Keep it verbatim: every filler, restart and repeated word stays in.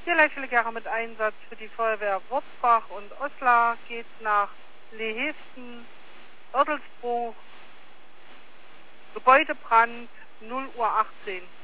Hier Leichelgerre mit Einsatz für die Feuerwehr Wurzbach und Oslar geht nach Leheften, Oerdelsbruch, Gebäudebrand, null Uhr achtzehn.